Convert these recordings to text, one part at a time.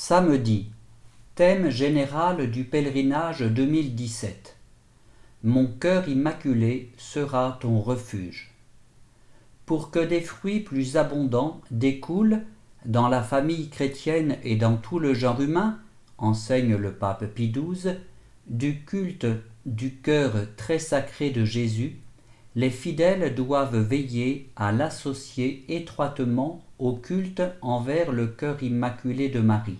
Samedi, thème général du pèlerinage 2017. Mon cœur immaculé sera ton refuge. Pour que des fruits plus abondants découlent dans la famille chrétienne et dans tout le genre humain, enseigne le pape Pie XII, du culte du cœur très sacré de Jésus, les fidèles doivent veiller à l'associer étroitement au culte envers le cœur immaculé de Marie.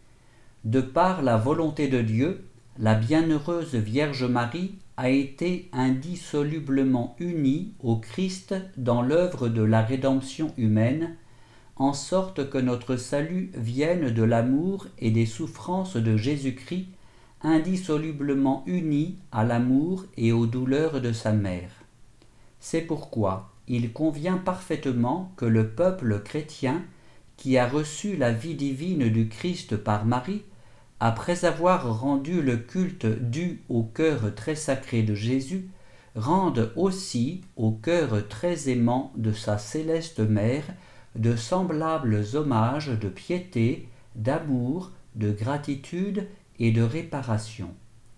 De par la volonté de Dieu, la bienheureuse Vierge Marie a été indissolublement unie au Christ dans l'œuvre de la rédemption humaine, en sorte que notre salut vienne de l'amour et des souffrances de Jésus-Christ, indissolublement unis à l'amour et aux douleurs de sa mère. C'est pourquoi il convient parfaitement que le peuple chrétien, qui a reçu la vie divine du Christ par Marie, après avoir rendu le culte dû au cœur très sacré de Jésus, rende aussi au cœur très aimant de sa céleste mère de semblables hommages de piété, d'amour, de gratitude et de réparation.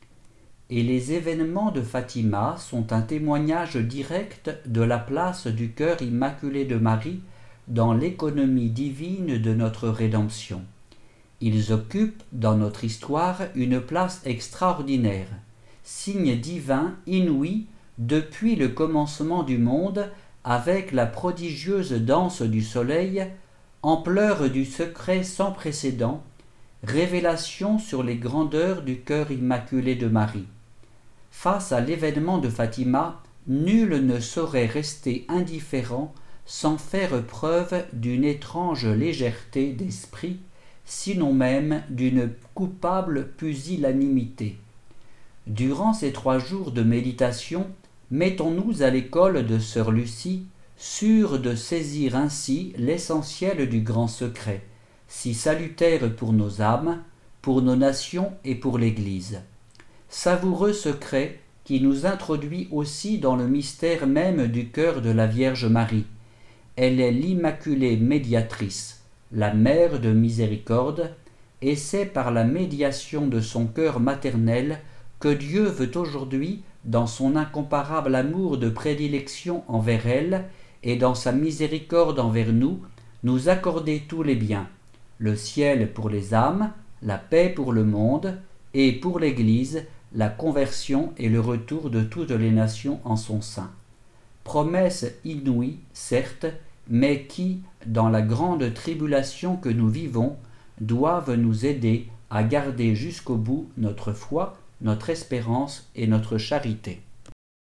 Et les événements de Fatima sont un témoignage direct de la place du cœur immaculé de Marie dans l'économie divine de notre rédemption. Ils occupent dans notre histoire une place extraordinaire, signe divin inouï depuis le commencement du monde avec la prodigieuse danse du soleil, ampleur du secret sans précédent, révélation sur les grandeurs du cœur immaculé de Marie. Face à l'événement de Fatima, nul ne saurait rester indifférent sans faire preuve d'une étrange légèreté d'esprit, sinon même d'une coupable pusillanimité. Durant ces 3 jours de méditation, mettons-nous à l'école de sœur Lucie, sûrs de saisir ainsi l'essentiel du grand secret, si salutaire pour nos âmes, pour nos nations et pour l'Église. Savoureux secret qui nous introduit aussi dans le mystère même du cœur de la Vierge Marie. Elle est l'Immaculée Médiatrice, la Mère de miséricorde, et c'est par la médiation de son cœur maternel que Dieu veut aujourd'hui, dans son incomparable amour de prédilection envers elle et dans sa miséricorde envers nous, nous accorder tous les biens, le ciel pour les âmes, la paix pour le monde, et pour l'Église, la conversion et le retour de toutes les nations en son sein. Promesse inouïe, certes, mais qui, dans la grande tribulation que nous vivons, doivent nous aider à garder jusqu'au bout notre foi, notre espérance et notre charité.